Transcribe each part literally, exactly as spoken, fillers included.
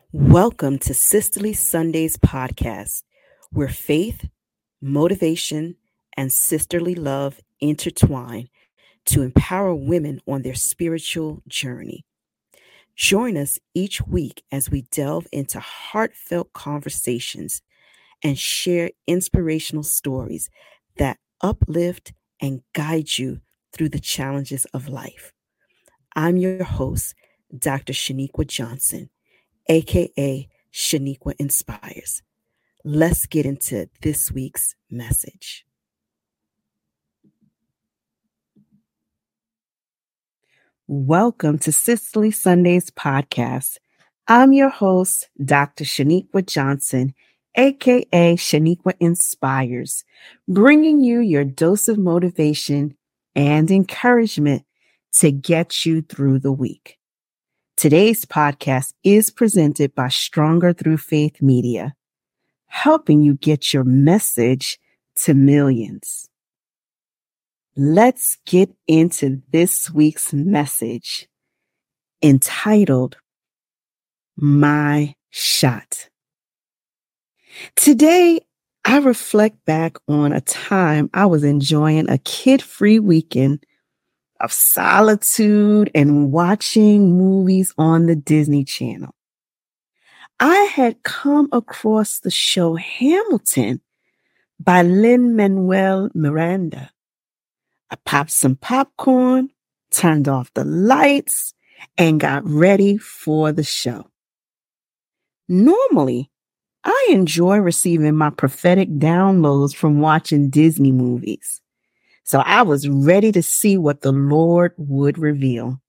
Welcome to Sisterly Sundays podcast, where faith, motivation, and sisterly love intertwine to empower women on their spiritual journey. Join us each week as we delve into heartfelt conversations and share inspirational stories that uplift and guide you through the challenges of life. I'm your host, Doctor Shaniqua Johnson, aka Shaniqua Inspires. Let's get into this week's message. Welcome to Sisterly Sundays podcast. I'm your host, Doctor Shaniqua Johnson, aka Shaniqua Inspires, bringing you your dose of motivation and encouragement to get you through the week. Today's podcast is presented by Stronger Through Faith Media, helping you get your message to millions. Let's get into this week's message entitled, My Shot. Today, I reflect back on a time I was enjoying a kid-free weekend of solitude and watching movies on the Disney Channel. I had come across the show Hamilton by Lin-Manuel Miranda. I popped some popcorn, turned off the lights, and got ready for the show. Normally, I enjoy receiving my prophetic downloads from watching Disney movies. So I was ready to see what the Lord would reveal.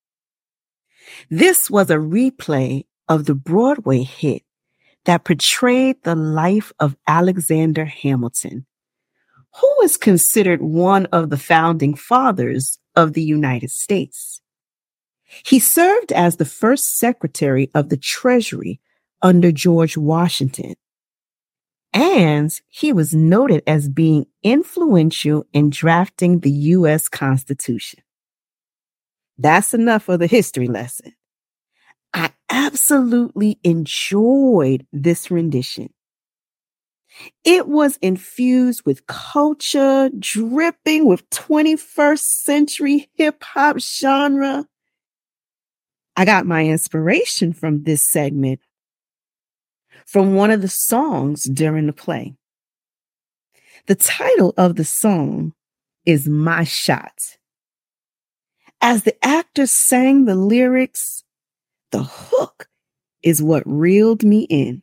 This was a replay of the Broadway hit that portrayed the life of Alexander Hamilton, who is considered one of the founding fathers of the United States. He served as the first Secretary of the Treasury under George Washington, and he was noted as being influential in drafting the U S Constitution. That's enough of the history lesson. I absolutely enjoyed this rendition. It was infused with culture, dripping with twenty-first century hip hop genre. I got my inspiration from this segment from one of the songs during the play. The title of the song is My Shot. As the actors sang the lyrics, the hook is what reeled me in.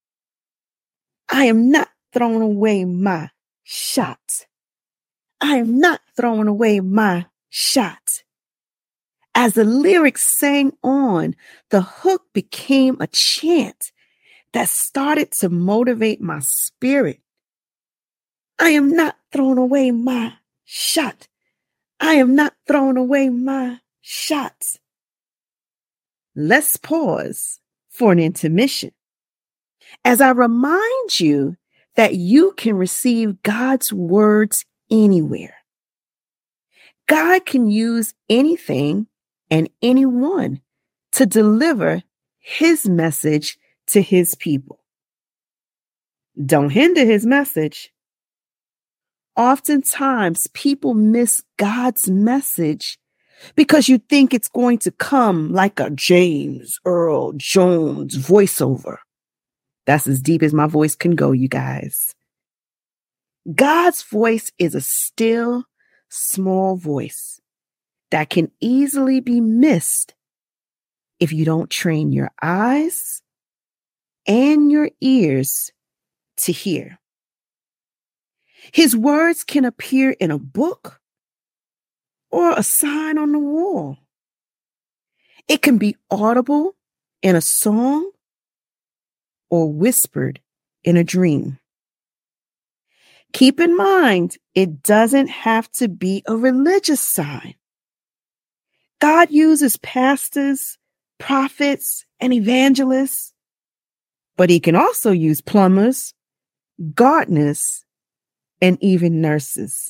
I am not throwing away my shot. I am not throwing away my shot. As the lyrics sang on, the hook became a chant that started to motivate my spirit. I am not throwing away my shot. I am not throwing away my shot. Let's pause for an intermission as I remind you that you can receive God's words anywhere. God can use anything and anyone to deliver his message to his people. Don't hinder his message. Oftentimes, people miss God's message because you think it's going to come like a James Earl Jones voiceover. That's as deep as my voice can go, you guys. God's voice is a still, small voice that can easily be missed if you don't train your eyes and your ears to hear. His words can appear in a book or a sign on the wall. It can be audible in a song or whispered in a dream. Keep in mind, it doesn't have to be a religious sign. God uses pastors, prophets, and evangelists, but he can also use plumbers, gardeners, and even nurses.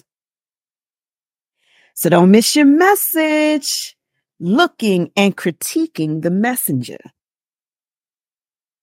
So don't miss your message, looking and critiquing the messenger.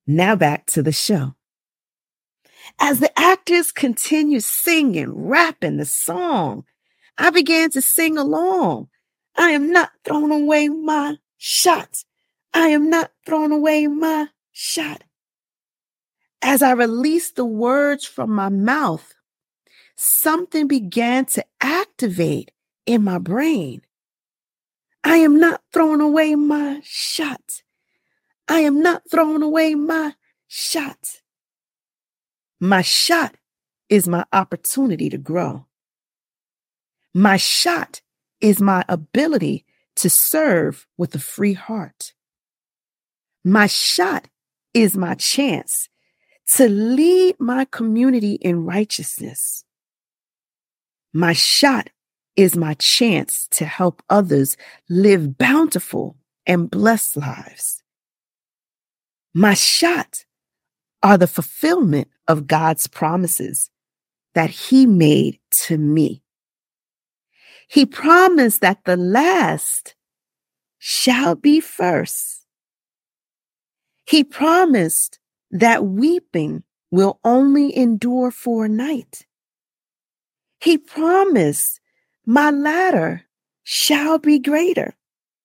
Now back to the show. As the actors continued singing, rapping the song, I began to sing along. I am not throwing away my shot. I am not throwing away my shot. As I released the words from my mouth, something began to activate in my brain. I am not throwing away my shot. I am not throwing away my shot. My shot is my opportunity to grow. My shot is my ability to serve with a free heart. My shot is my chance to lead my community in righteousness. My shot is my chance to help others live bountiful and blessed lives. My shot are the fulfillment of God's promises that He made to me. He promised that the last shall be first. He promised that weeping will only endure for a night. He promised my latter shall be greater.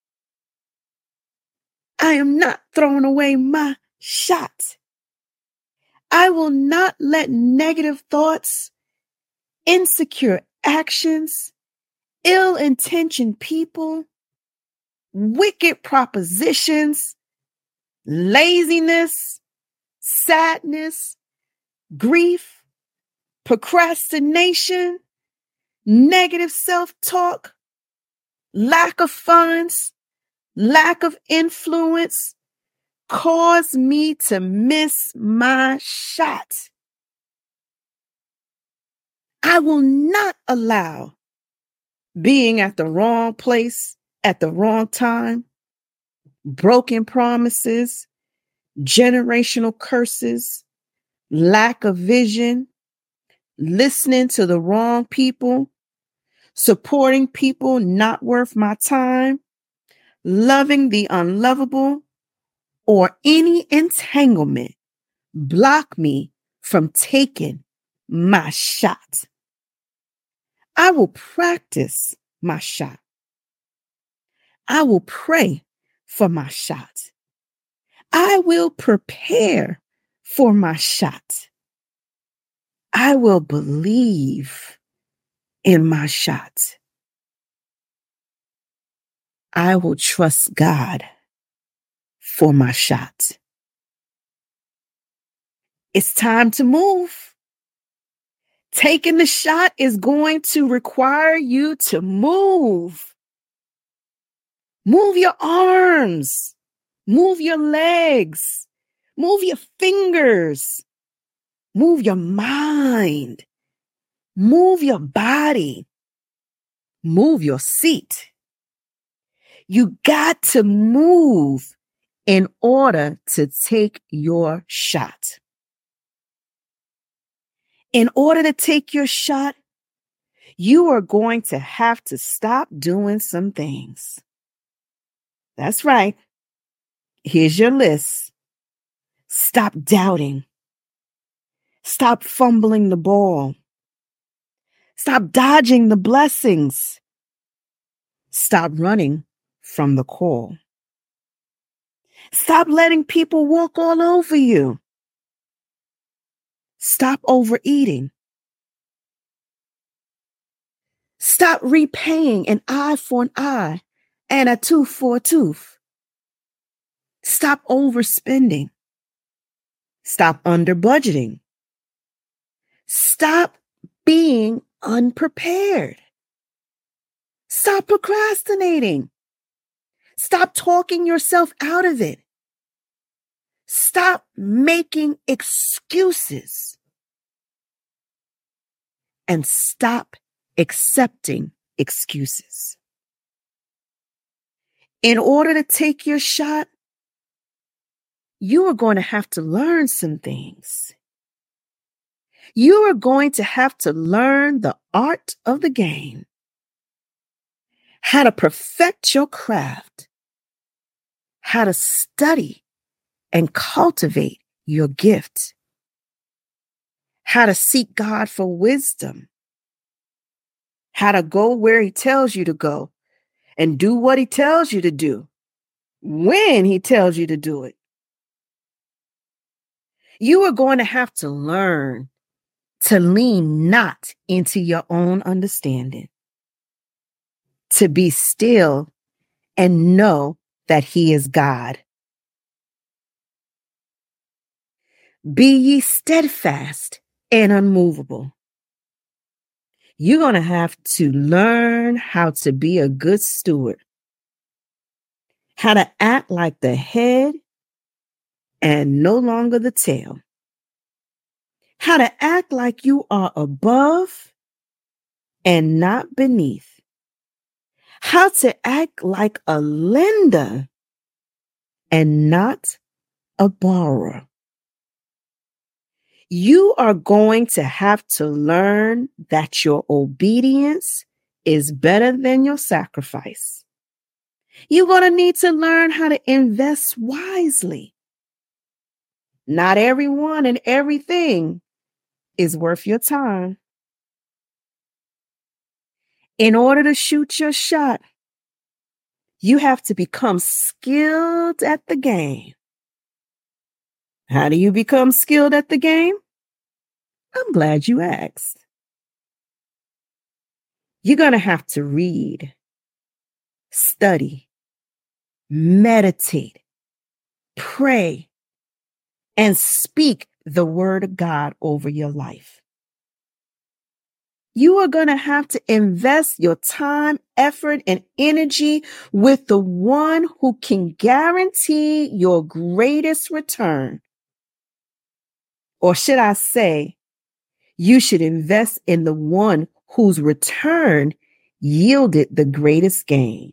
I am not throwing away my shot. I will not let negative thoughts, insecure actions, ill-intentioned people, wicked propositions, laziness, sadness, grief, procrastination, negative self-talk, lack of funds, lack of influence cause me to miss my shot. I will not allow being at the wrong place at the wrong time, broken promises, generational curses, lack of vision, listening to the wrong people, supporting people not worth my time, loving the unlovable, or any entanglement block me from taking my shot. I will practice my shot. I will pray for my shot. I will prepare for my shot. I will believe in my shot. I will trust God for my shot. It's time to move. Taking the shot is going to require you to move. Move your arms. Move your legs. Move your fingers. Move your mind. Move your body. Move your seat. You got to move in order to take your shot. In order to take your shot, you are going to have to stop doing some things. That's right. Here's your list. Stop doubting. Stop fumbling the ball. Stop dodging the blessings. Stop running from the call. Stop letting people walk all over you. Stop overeating. Stop repaying an eye for an eye and a tooth for a tooth. Stop overspending. Stop under budgeting. Stop being unprepared. Stop procrastinating. Stop talking yourself out of it. Stop making excuses. And stop accepting excuses. In order to take your shot, you are going to have to learn some things. You are going to have to learn the art of the game, how to perfect your craft, how to study and cultivate your gift, how to seek God for wisdom, how to go where he tells you to go and do what he tells you to do when he tells you to do it. You are going to have to learn to lean not into your own understanding, to be still and know that he is God. Be ye steadfast and unmovable. You're going to have to learn how to be a good steward, how to act like the head and no longer the tail, how to act like you are above and not beneath, how to act like a lender and not a borrower. You are going to have to learn that your obedience is better than your sacrifice. You're going to need to learn how to invest wisely. Not everyone and everything is worth your time. In order to shoot your shot, you have to become skilled at the game. How do you become skilled at the game? I'm glad you asked. You're going to have to read, study, meditate, pray, and speak the word of God over your life. You are going to have to invest your time, effort, and energy with the one who can guarantee your greatest return. Or should I say, you should invest in the one whose return yielded the greatest gain.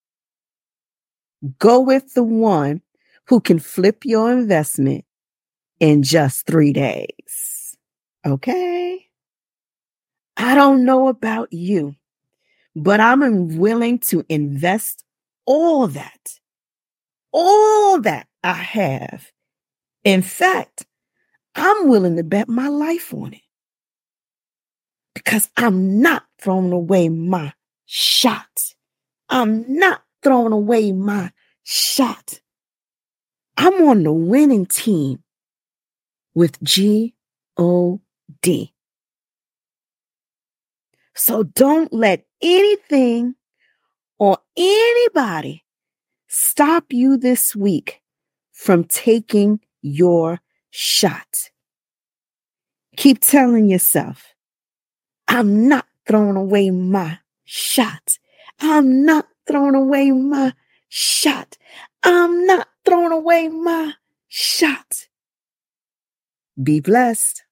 Go with the one who can flip your investment in just three days. Okay? I don't know about you, but I'm willing to invest all that, all that I have. In fact, I'm willing to bet my life on it because I'm not throwing away my shot. I'm not throwing away my shot. I'm on the winning team with G O D. So don't let anything or anybody stop you this week from taking your shot. Keep telling yourself, I'm not throwing away my shot. I'm not throwing away my shot. I'm not throwing away my shot. Be blessed.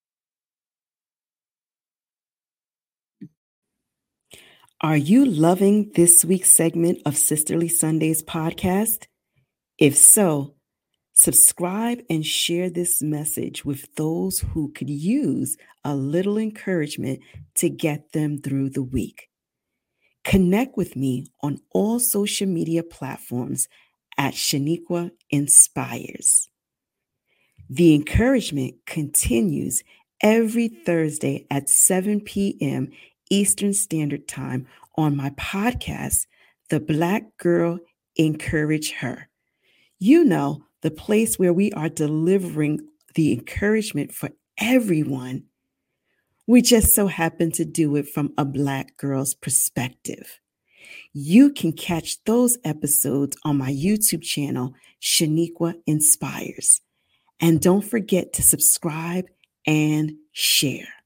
Are you loving this week's segment of Sisterly Sundays podcast? If so, subscribe and share this message with those who could use a little encouragement to get them through the week. Connect with me on all social media platforms at Shaniqua Inspires. The encouragement continues every Thursday at seven p.m. Eastern Standard Time on my podcast, The Black Girl Encourage Her. You know, the place where we are delivering the encouragement for everyone. We just so happen to do it from a Black girl's perspective. You can catch those episodes on my YouTube channel, Shaniqua Inspires. And don't forget to subscribe and share.